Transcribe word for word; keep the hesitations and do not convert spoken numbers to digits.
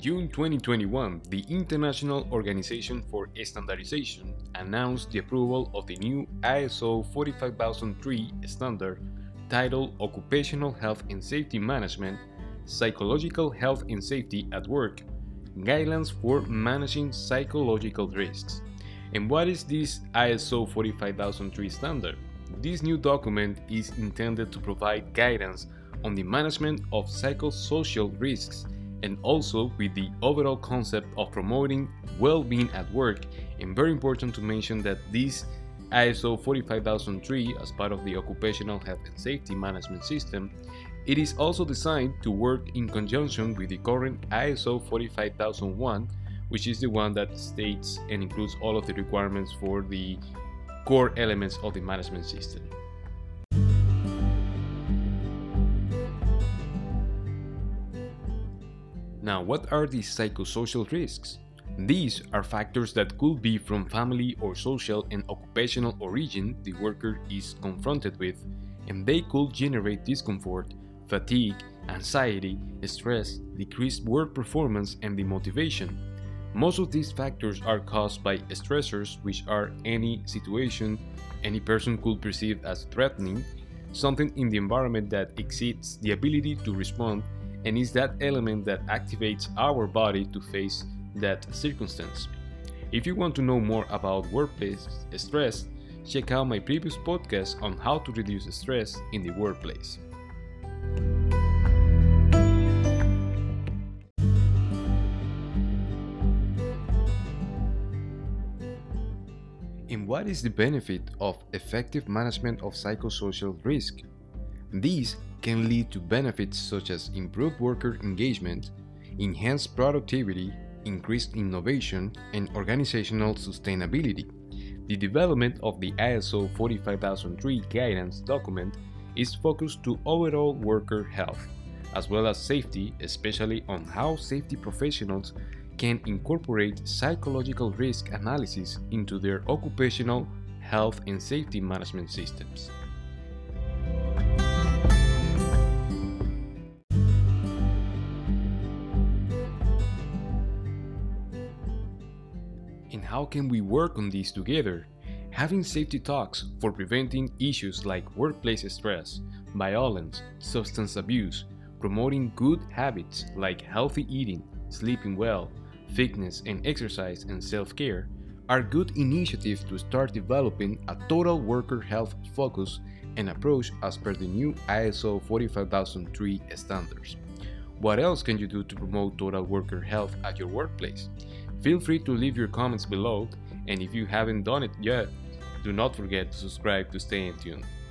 June twenty twenty-one, the International Organization for Standardization announced the approval of the new I S O forty-five thousand three standard titled Occupational Health and Safety Management, Psychological Health and Safety at Work, Guidelines for Managing Psychological Risks. And what is this I S O forty-five thousand three standard? This new document is intended to provide guidance on the management of psychosocial risks and also with the overall concept of promoting well-being at work. And very important to mention that this I S O forty-five thousand three, as part of the Occupational Health and Safety Management System, it is also designed to work in conjunction with the current I S O forty-five thousand one, which is the one that states and includes all of the requirements for the core elements of the management system. Now, what are the psychosocial risks? These are factors that could be from family or social and occupational origin the worker is confronted with, and they could generate discomfort, fatigue, anxiety, stress, decreased work performance, and demotivation. Most of these factors are caused by stressors, which are any situation any person could perceive as threatening, something in the environment that exceeds the ability to respond, and is that element that activates our body to face that circumstance. If you want to know more about workplace stress, check out my previous podcast on how to reduce stress in the workplace. And what is the benefit of effective management of psychosocial risk? These can lead to benefits such as improved worker engagement, enhanced productivity, increased innovation, and organizational sustainability. The development of the I S O forty-five thousand three guidance document is focused to overall worker health, as well as safety, especially on how safety professionals can incorporate psychological risk analysis into their occupational health and safety management systems. And how can we work on these together? Having safety talks for preventing issues like workplace stress, violence, substance abuse, promoting good habits like healthy eating, sleeping well, fitness and exercise, and self-care are good initiatives to start developing a total worker health focus and approach as per the new I S O forty-five thousand three standards. What else can you do to promote total worker health at your workplace? Feel free to leave your comments below, and if you haven't done it yet, do not forget to subscribe to stay in tune.